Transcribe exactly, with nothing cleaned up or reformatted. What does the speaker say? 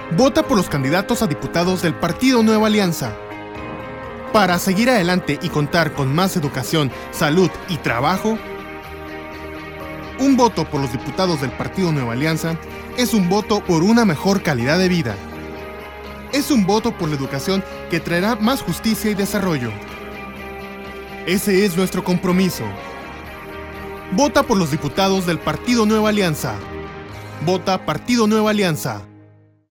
Vota por los candidatos a diputados del Partido Nueva Alianza. Para seguir adelante y contar con más educación, salud y trabajo, un voto por los diputados del Partido Nueva Alianza es un voto por una mejor calidad de vida. Es un voto por la educación que traerá más justicia y desarrollo. Ese es nuestro compromiso. Vota por los diputados del Partido Nueva Alianza. Vota Partido Nueva Alianza.